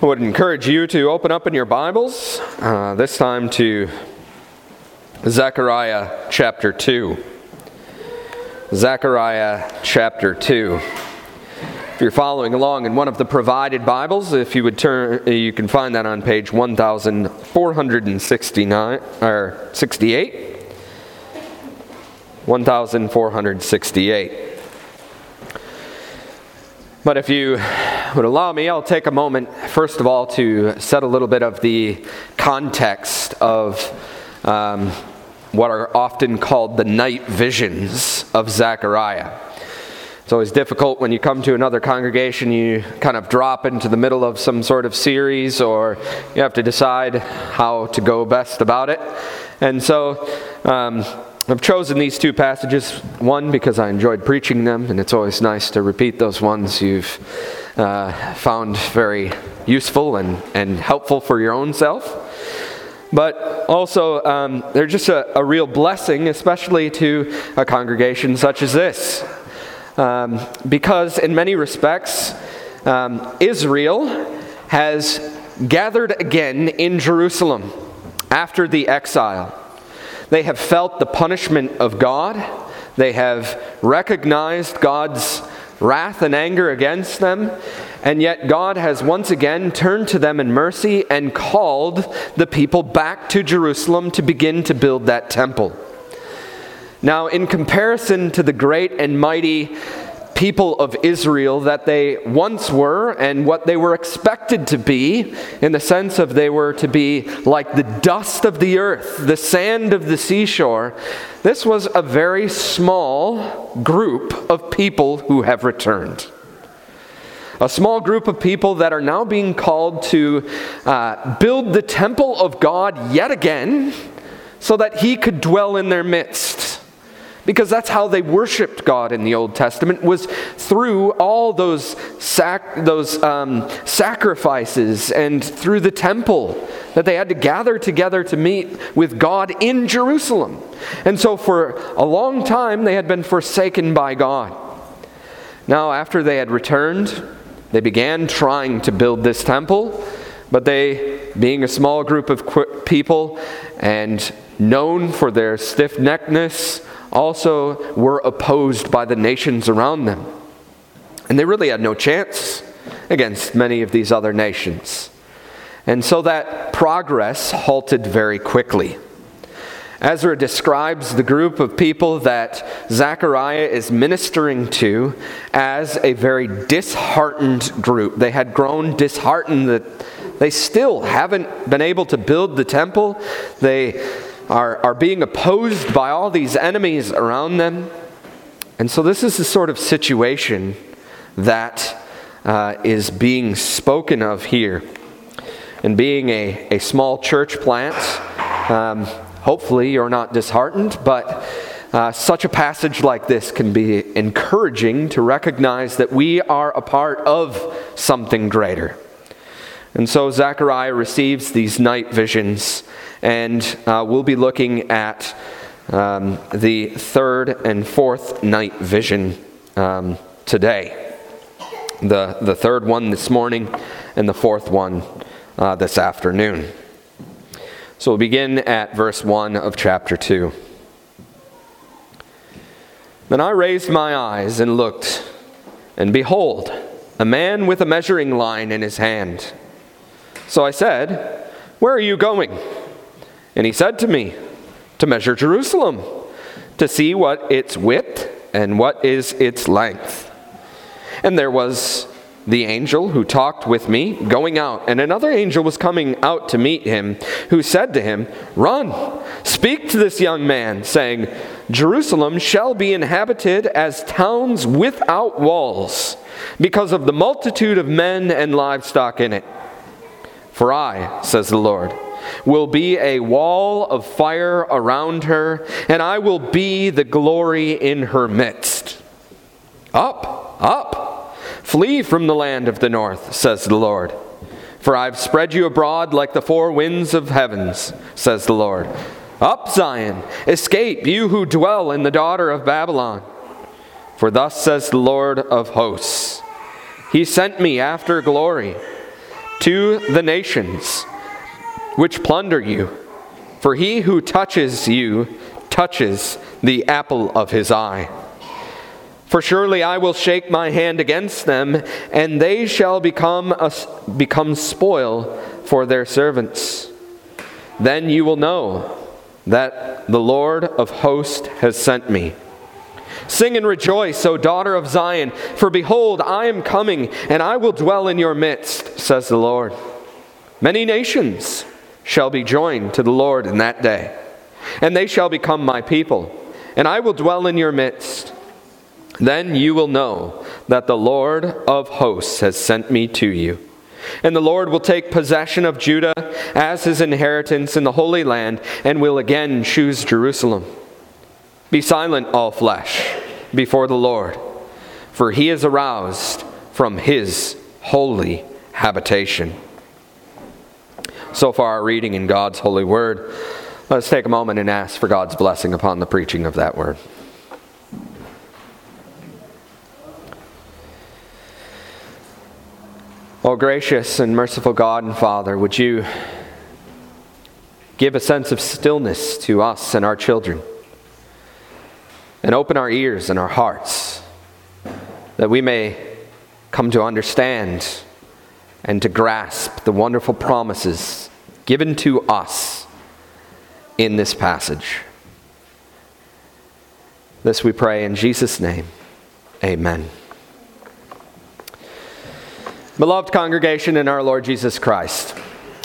I would encourage you to open up in your Bibles, this time to Zechariah chapter 2. Zechariah chapter 2. If you're following along in one of the provided Bibles, if you would turn, you can find that on page 1469 or 68. 1468. But if you would allow me, I'll take a moment, first of all, to set a little bit of the context of what are often called the night visions of Zechariah. It's always difficult when you come to another congregation, you kind of drop into the middle of some sort of series, or you have to decide how to go best about it. And so I've chosen these two passages, one because I enjoyed preaching them, and it's always nice to repeat those ones you've found very useful and helpful for your own self. But also, they're just a real blessing, especially to a congregation such as this. Because in many respects, Israel has gathered again in Jerusalem after the exile. They have felt the punishment of God. They have recognized God's wrath and anger against them. And yet God has once again turned to them in mercy and called the people back to Jerusalem to begin to build that temple. Now, in comparison to the great and mighty people of Israel that they once were and what they were expected to be, in the sense of they were to be like the dust of the earth, the sand of the seashore, this was a very small group of people who have returned. A small group of people that are now being called to build the temple of God yet again so that He could dwell in their midst. Because that's how they worshipped God in the Old Testament, was through all those sacrifices and through the temple that they had to gather together to meet with God in Jerusalem. And so for a long time they had been forsaken by God. Now after they had returned, they began trying to build this temple, but they, being a small group of people and known for their stiff-neckedness, also were opposed by the nations around them. And they really had no chance against many of these other nations. And so that progress halted very quickly. Ezra describes the group of people that Zechariah is ministering to as a very disheartened group. They had grown disheartened that they still haven't been able to build the temple. They are being opposed by all these enemies around them. And so this is the sort of situation that is being spoken of here. And being a small church plant, hopefully you're not disheartened, but such a passage like this can be encouraging to recognize that we are a part of something greater. And so Zechariah receives these night visions, and we'll be looking at the third and fourth night vision today. The third one this morning and the fourth one this afternoon. So we'll begin at verse 1 of chapter 2. Then I raised my eyes and looked, and behold, a man with a measuring line in his hand. So I said, "Where are you going?" And he said to me, "To measure Jerusalem, to see what its width and what is its length." And there was the angel who talked with me going out, and another angel was coming out to meet him, who said to him, "Run, speak to this young man, saying, Jerusalem shall be inhabited as towns without walls, because of the multitude of men and livestock in it. For I, says the Lord, will be a wall of fire around her, and I will be the glory in her midst. Up, up, flee from the land of the north, says the Lord. For I've spread you abroad like the four winds of heavens, says the Lord. Up, Zion, escape, you who dwell in the daughter of Babylon. For thus says the Lord of hosts, He sent me after glory, to the nations which plunder you. For he who touches you touches the apple of his eye. For surely I will shake my hand against them, and they shall become spoil for their servants. Then you will know that the Lord of hosts has sent me. Sing and rejoice, O daughter of Zion, for behold, I am coming, and I will dwell in your midst, says the Lord. Many nations shall be joined to the Lord in that day, and they shall become my people, and I will dwell in your midst. Then you will know that the Lord of hosts has sent me to you. And the Lord will take possession of Judah as his inheritance in the Holy Land, and will again choose Jerusalem. Be silent, all flesh, before the Lord, for he is aroused from his holy habitation. So far, our reading in God's holy word. Let's take a moment and ask for God's blessing upon the preaching of that word. Oh, gracious and merciful God and Father, would you give a sense of stillness to us and our children, and open our ears and our hearts, that we may come to understand and to grasp the wonderful promises given to us in this passage. This we pray in Jesus' name. Amen. Beloved congregation in our Lord Jesus Christ,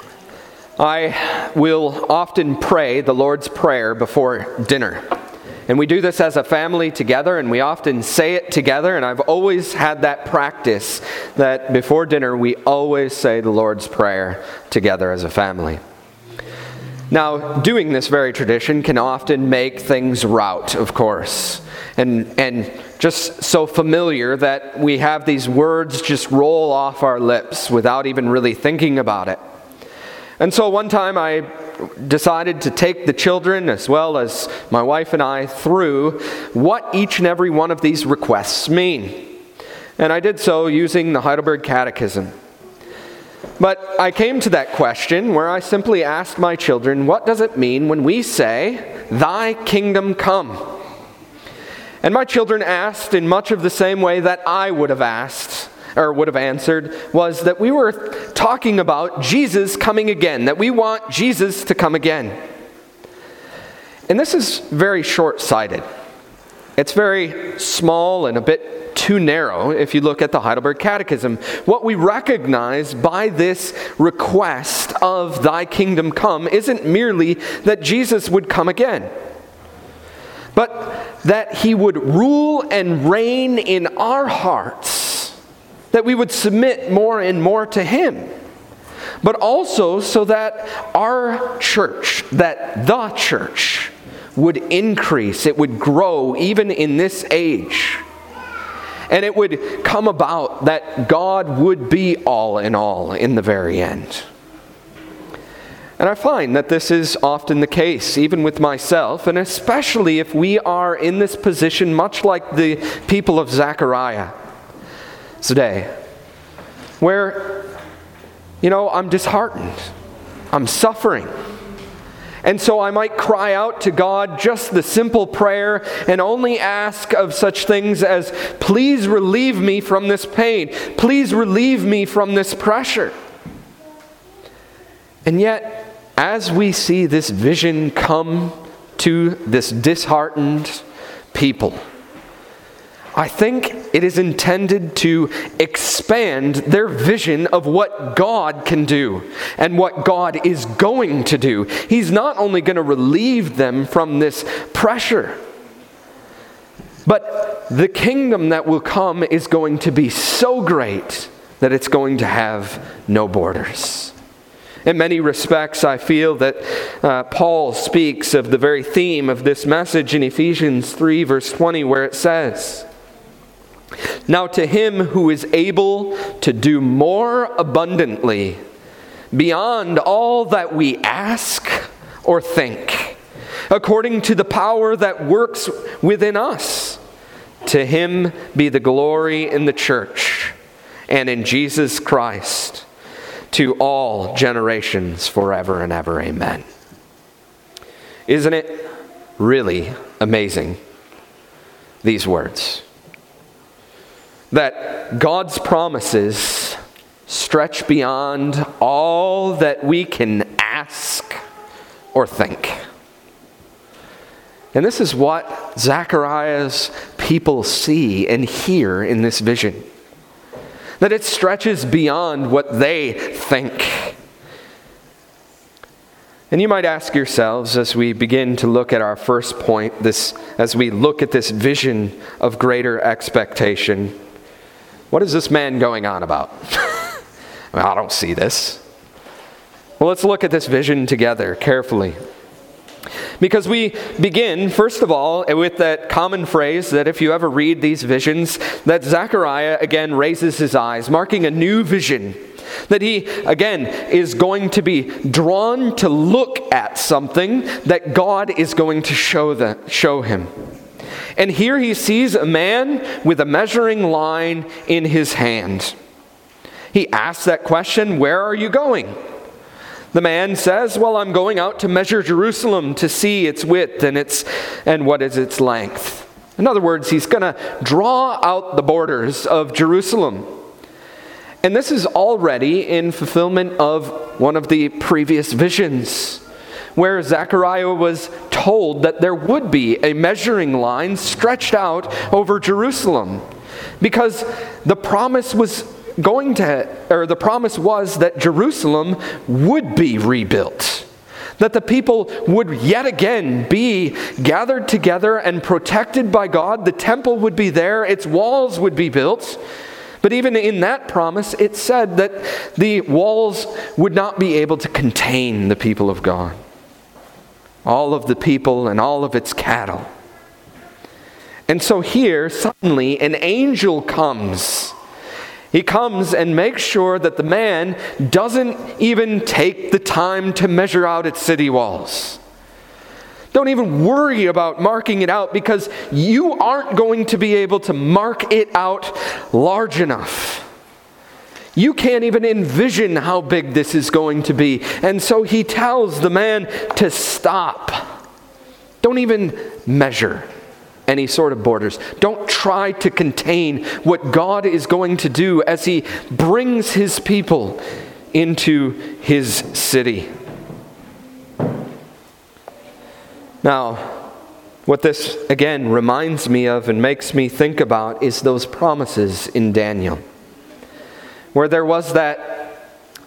I will often pray the Lord's Prayer before dinner. And we do this as a family together, and we often say it together, and I've always had that practice that before dinner we always say the Lord's Prayer together as a family. Now, doing this very tradition can often make things route, of course, and just so familiar that we have these words just roll off our lips without even really thinking about it. And so one time I decided to take the children, as well as my wife and I, through what each and every one of these requests mean. And I did so using the Heidelberg Catechism. But I came to that question where I simply asked my children, what does it mean when we say, "Thy kingdom come"? And my children asked in much of the same way that I would have asked, or would have answered, was that we were talking about Jesus coming again, that we want Jesus to come again. And this is very short-sighted. It's very small and a bit too narrow if you look at the Heidelberg Catechism. What we recognize by this request of "Thy kingdom come" isn't merely that Jesus would come again, but that he would rule and reign in our hearts, that we would submit more and more to him, but also so that our church, that the church, would increase, it would grow even in this age. And it would come about that God would be all in all in the very end. And I find that this is often the case, even with myself, and especially if we are in this position, much like the people of Zechariah today, where, I'm disheartened, I'm suffering. And so I might cry out to God just the simple prayer and only ask of such things as, please relieve me from this pain. Please relieve me from this pressure. And yet, as we see this vision come to this disheartened people, I think it is intended to expand their vision of what God can do and what God is going to do. He's not only going to relieve them from this pressure, but the kingdom that will come is going to be so great that it's going to have no borders. In many respects, I feel that Paul speaks of the very theme of this message in Ephesians 3, verse 20, where it says, "Now to him who is able to do more abundantly, beyond all that we ask or think, according to the power that works within us, to him be the glory in the church and in Jesus Christ, to all generations forever and ever. Amen. Isn't it really amazing, these words? That God's promises stretch beyond all that we can ask or think. And this is what Zechariah's people see and hear in this vision. That it stretches beyond what they think. And you might ask yourselves, as we begin to look at our first point, as we look at this vision of greater expectation, what is this man going on about? Well, I don't see this. Well, let's look at this vision together carefully. Because we begin, first of all, with that common phrase that if you ever read these visions, that Zechariah again raises his eyes, marking a new vision. That he, again, is going to be drawn to look at something that God is going to show him. And here he sees a man with a measuring line in his hand. He asks that question, "Where are you going?" The man says, "Well, I'm going out to measure Jerusalem to see its width and what is its length." In other words, he's going to draw out the borders of Jerusalem. And this is already in fulfillment of one of the previous visions, where Zechariah was told that there would be a measuring line stretched out over Jerusalem, because the promise was that Jerusalem would be rebuilt, that the people would yet again be gathered together and protected by God. The temple would be there, its walls would be built. But even in that promise, it said that the walls would not be able to contain the people of God, all of the people and all of its cattle. And so here, suddenly, an angel comes. He comes and makes sure that the man doesn't even take the time to measure out its city walls. Don't even worry about marking it out, because you aren't going to be able to mark it out large enough. You can't even envision how big this is going to be. And so he tells the man to stop. Don't even measure any sort of borders. Don't try to contain what God is going to do as he brings his people into his city. Now, what this again reminds me of and makes me think about is those promises in Daniel, where there was that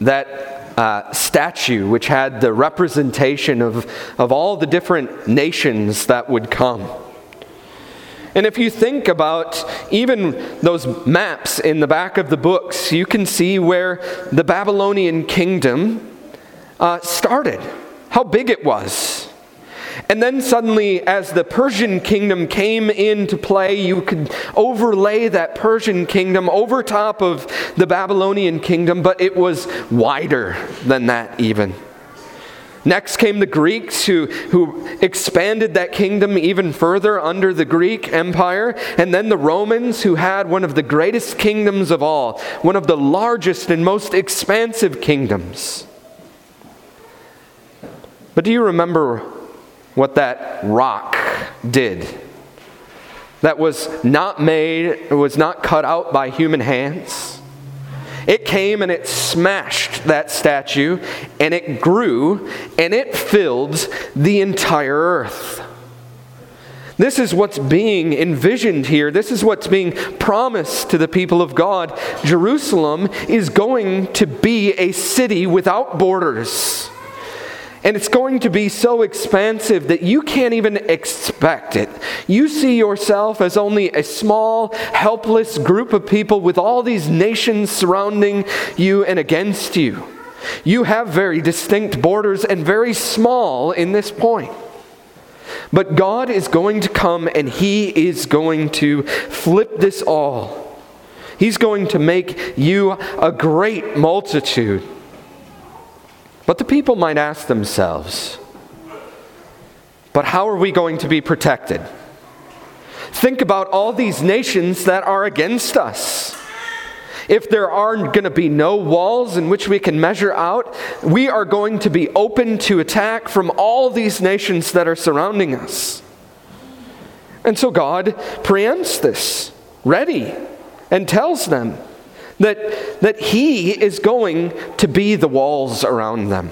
statue which had the representation of all the different nations that would come. And if you think about even those maps in the back of the books, you can see where the Babylonian kingdom started, how big it was. And then suddenly, as the Persian kingdom came into play, you could overlay that Persian kingdom over top of the Babylonian kingdom, but it was wider than that even. Next came the Greeks who expanded that kingdom even further under the Greek Empire. And then the Romans, who had one of the greatest kingdoms of all, one of the largest and most expansive kingdoms. But do you remember what that rock did? That was not made, it was not cut out by human hands. It came and it smashed that statue, and it grew, and it filled the entire earth. This is what's being envisioned here. This is what's being promised to the people of God. Jerusalem is going to be a city without borders. And it's going to be so expansive that you can't even expect it. You see yourself as only a small, helpless group of people with all these nations surrounding you and against you. You have very distinct borders and very small in this point. But God is going to come and He is going to flip this all. He's going to make you a great multitude. But the people might ask themselves, but how are we going to be protected? Think about all these nations that are against us. If there are going to be no walls in which we can measure out, we are going to be open to attack from all these nations that are surrounding us. And so God preempts this, ready, and tells them that He is going to be the walls around them.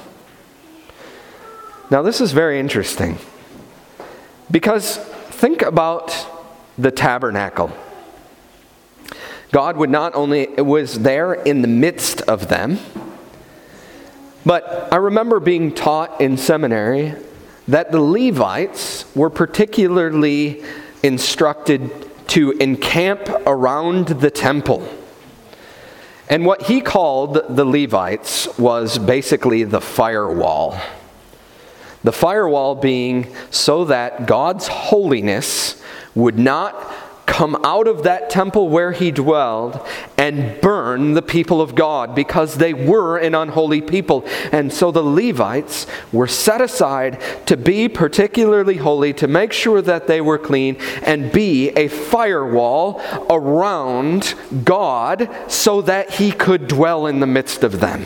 Now this is very interesting, because think about the tabernacle. God was there in the midst of them, but I remember being taught in seminary that the Levites were particularly instructed to encamp around the temple. And what he called the Levites was basically the firewall. The firewall being so that God's holiness would not come out of that temple where He dwelled and burn the people of God, because they were an unholy people. And so the Levites were set aside to be particularly holy, to make sure that they were clean, and be a firewall around God so that He could dwell in the midst of them.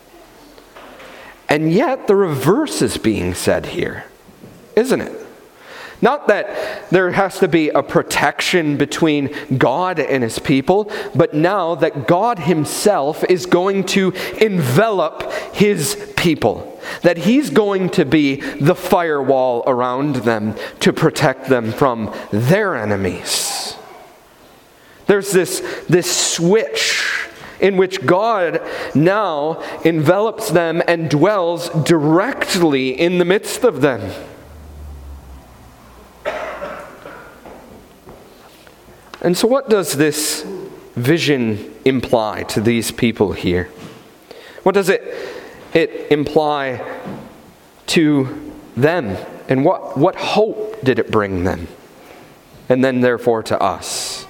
And yet the reverse is being said here, isn't it? Not that there has to be a protection between God and His people, but now that God Himself is going to envelop His people. That He's going to be the firewall around them to protect them from their enemies. There's this switch in which God now envelops them and dwells directly in the midst of them. And so what does this vision imply to these people here? What does it imply to them? And what hope did it bring them? And then therefore to us?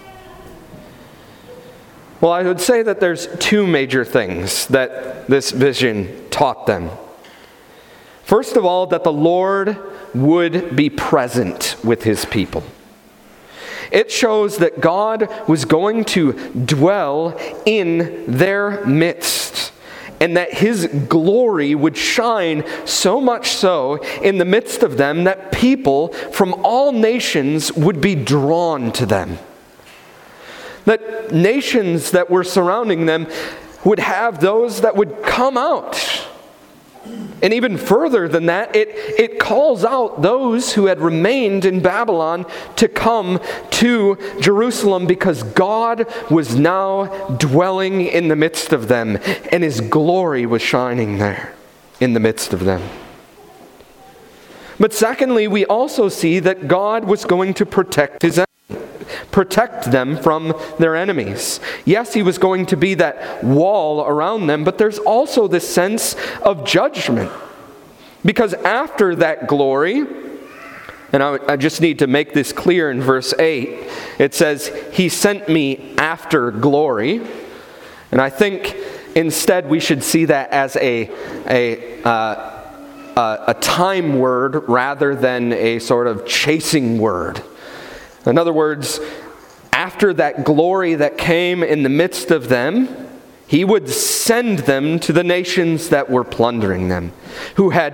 Well, I would say that there's two major things that this vision taught them. First of all, that the Lord would be present with His people. It shows that God was going to dwell in their midst, and that His glory would shine so much so in the midst of them that people from all nations would be drawn to them. That nations that were surrounding them would have those that would come out. And even further than that, it calls out those who had remained in Babylon to come to Jerusalem, because God was now dwelling in the midst of them, and His glory was shining there in the midst of them. But secondly, we also see that God was going to protect them from their enemies. Yes, He was going to be that wall around them, but there's also this sense of judgment. Because after that glory, and I just need to make this clear in verse 8, it says, He sent me after glory. And I think instead we should see that as a time word rather than a sort of chasing word. In other words, after that glory that came in the midst of them, He would send them to the nations that were plundering them, who had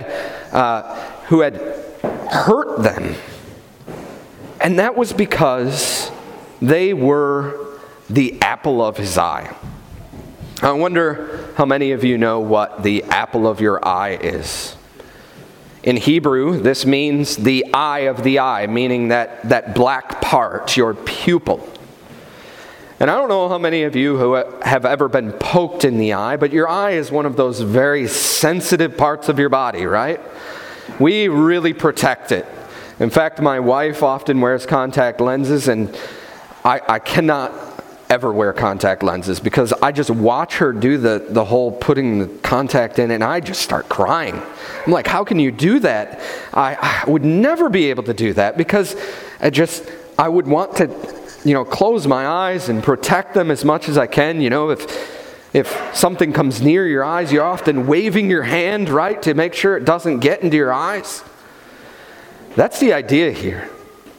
hurt them. And that was because they were the apple of His eye. I wonder how many of you know what the apple of your eye is. In Hebrew, this means the eye of the eye, meaning that black part, your pupil. And I don't know how many of you who have ever been poked in the eye, but your eye is one of those very sensitive parts of your body, right? We really protect it. In fact, my wife often wears contact lenses, and I cannot ever wear contact lenses because I just watch her do the whole putting the contact in, and I just start crying. I'm like, how can you do that? I would never be able to do that, because I would want to, close my eyes and protect them as much as I can. If something comes near your eyes, you're often waving your hand, right, to make sure it doesn't get into your eyes. That's the idea here.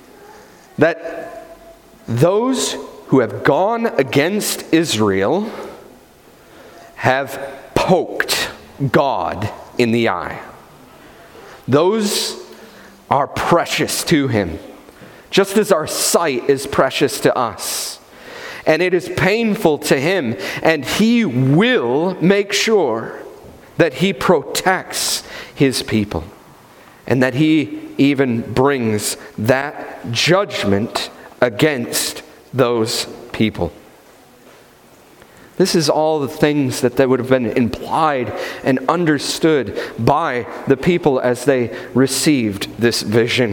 That those who have gone against Israel have poked God in the eye. Those are precious to him, just as our sight is precious to us. And it is painful to him, and he will make sure that he protects his people, and that he even brings that judgment against those people. This is all the things that would have been implied and understood by the people as they received this vision.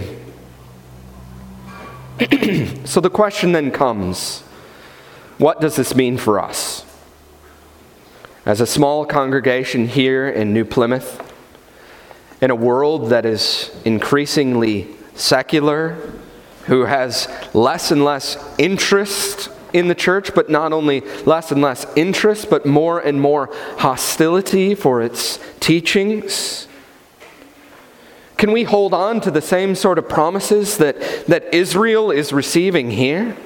So the question then comes, what does this mean for us? As a small congregation here in New Plymouth, in a world that is increasingly secular, who has less and less interest in the church, but not only less and less interest, but more and more hostility for its teachings, can we hold on to the same sort of promises that Israel is receiving here?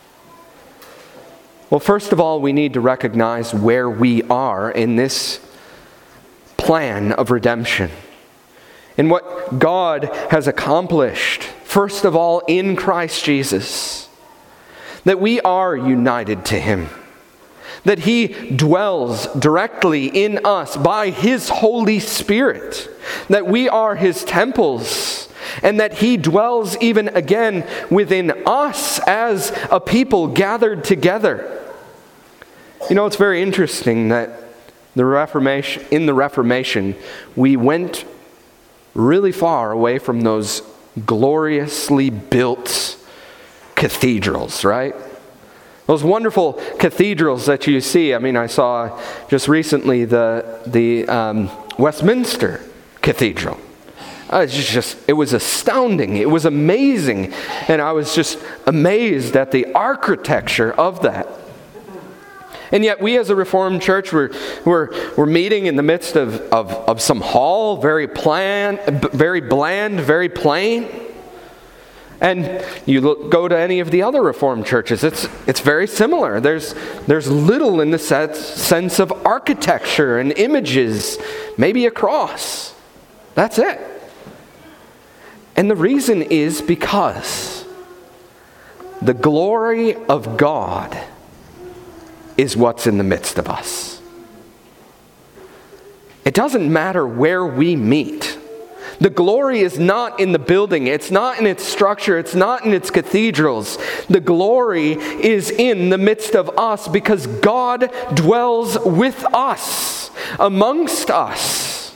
Well, first of all, we need to recognize where we are in this plan of redemption, in what God has accomplished, first of all, in Christ Jesus, that we are united to him, that he dwells directly in us by his Holy Spirit, that we are his temples, and that he dwells even again within us as a people gathered together. You know, it's very interesting that in the Reformation, we went really far away from those gloriously built cathedrals, right? Those wonderful cathedrals that you see. I mean, I saw just recently the Westminster Cathedral. It was astounding. It was amazing. And I was just amazed at the architecture of that. And yet we as a Reformed church, we're meeting in the midst of some hall, very bland, very plain. And you go to any of the other Reformed churches, it's very similar. There's little in the sense of architecture and images, maybe a cross. That's it. And the reason is because the glory of God is what's in the midst of us. It doesn't matter where we meet. The glory is not in the building. It's not in its structure. It's not in its cathedrals. The glory is in the midst of us because God dwells with us, amongst us.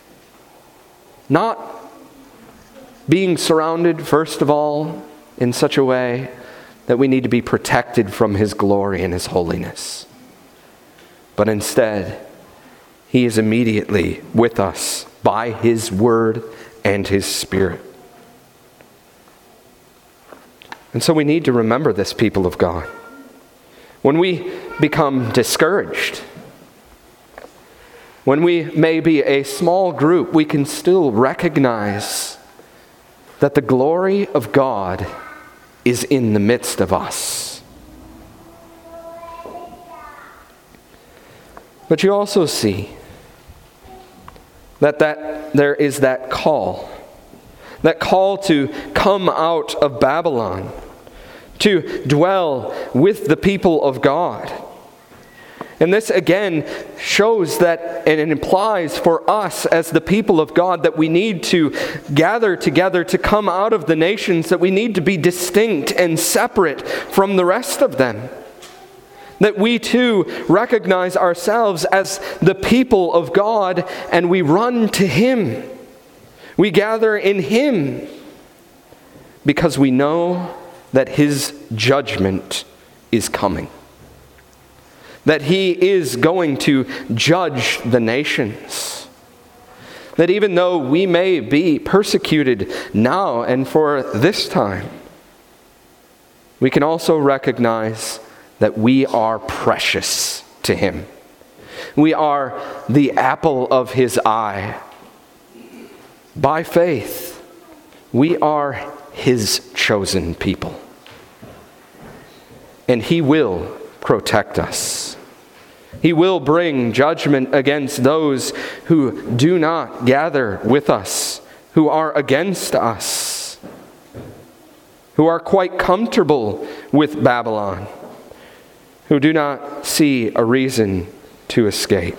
Not being surrounded, first of all, in such a way that we need to be protected from his glory and his holiness. But instead, he is immediately with us by his word and his Spirit. And so we need to remember this, people of God. When we become discouraged, when we may be a small group, we can still recognize that the glory of God is in the midst of us. But you also see that there is that call to come out of Babylon, to dwell with the people of God. And this again shows that, and it implies for us as the people of God, that we need to gather together to come out of the nations, that we need to be distinct and separate from the rest of them. That we too recognize ourselves as the people of God and we run to him. We gather in him because we know that his judgment is coming. That he is going to judge the nations. That even though we may be persecuted now and for this time, we can also recognize that we are precious to him. We are the apple of his eye. By faith, we are his chosen people. And he will protect us. He will bring judgment against those who do not gather with us, who are against us, who are quite comfortable with Babylon, who do not see a reason to escape.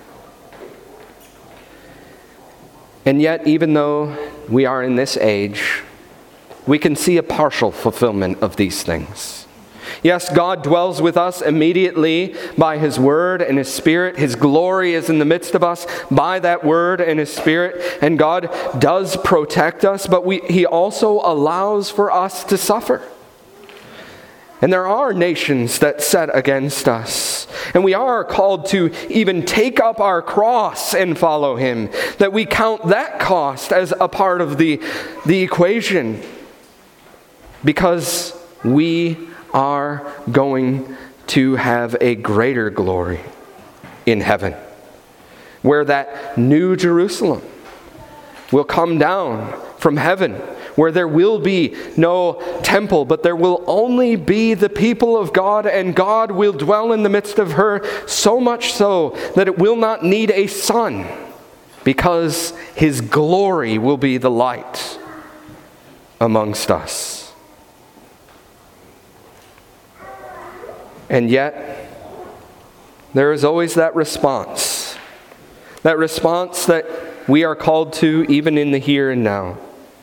And yet, even though we are in this age, we can see a partial fulfillment of these things. Yes, God dwells with us immediately by His Word and His Spirit. His glory is in the midst of us by that Word and His Spirit. And God does protect us, but He also allows for us to suffer. And there are nations that set against us. And we are called to even take up our cross and follow Him. That we count that cost as a part of the equation. Because we are going to have a greater glory in heaven. Where that new Jerusalem will come down from heaven. Where there will be no temple, but there will only be the people of God, and God will dwell in the midst of her, so much so that it will not need a sun, because His glory will be the light amongst us. And yet, there is always that response that we are called to even in the here and now.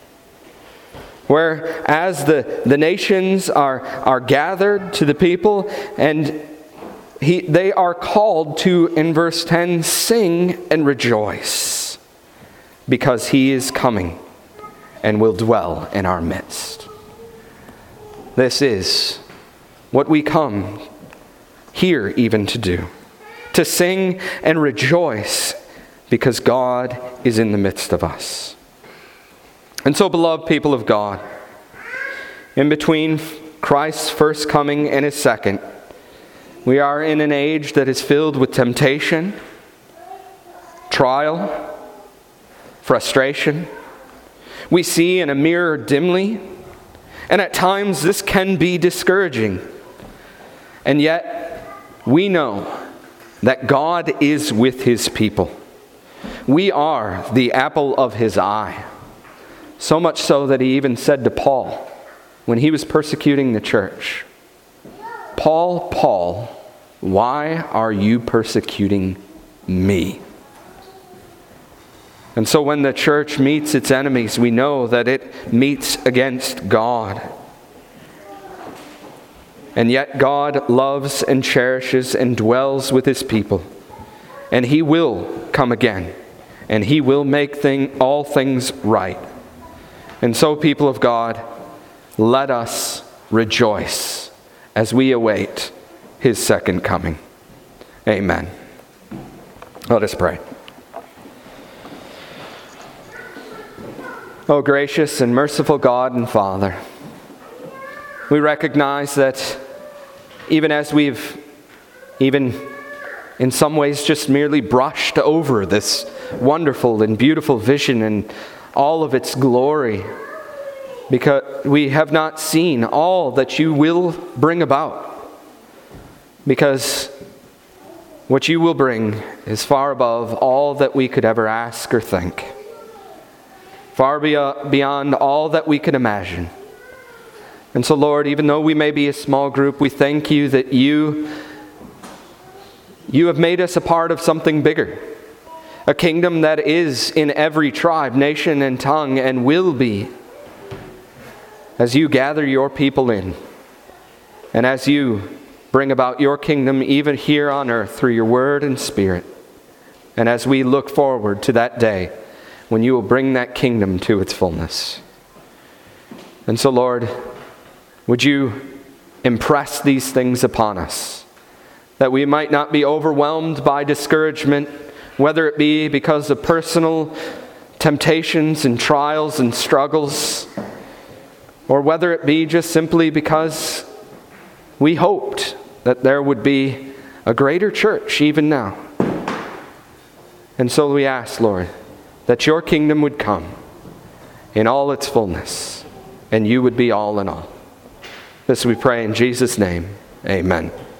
Where as the nations are gathered to the people, and they are called to, in verse 10, sing and rejoice, because He is coming and will dwell in our midst. This is what we come here even to do, to sing and rejoice, because God is in the midst of us. And so, beloved people of God, in between Christ's first coming and His second, we are in an age that is filled with temptation, trial, frustration. We see in a mirror dimly, and at times this can be discouraging. And yet, we know that God is with His people. We are the apple of His eye. So much so that He even said to Paul, when he was persecuting the church, Paul, Paul, why are you persecuting me? And so when the church meets its enemies, we know that it meets against God. And yet God loves and cherishes and dwells with His people. And He will come again. And He will make all things right. And so, people of God, let us rejoice as we await His second coming. Amen. Let us pray. Oh, gracious and merciful God and Father, we recognize that even as we've in some ways just merely brushed over this wonderful and beautiful vision and all of its glory, because we have not seen all that You will bring about. Because what You will bring is far above all that we could ever ask or think. Far beyond all that we could imagine. And so, Lord, even though we may be a small group, we thank You that You have made us a part of something bigger. A kingdom that is in every tribe, nation, and tongue, and will be, as You gather Your people in, and as You bring about Your kingdom even here on earth through Your Word and Spirit, and as we look forward to that day when You will bring that kingdom to its fullness. And so, Lord, would You impress these things upon us, that we might not be overwhelmed by discouragement, whether it be because of personal temptations and trials and struggles, or whether it be just simply because we hoped that there would be a greater church even now. And so we ask, Lord, that Your kingdom would come in all its fullness, and You would be all in all. This we pray in Jesus' name. Amen.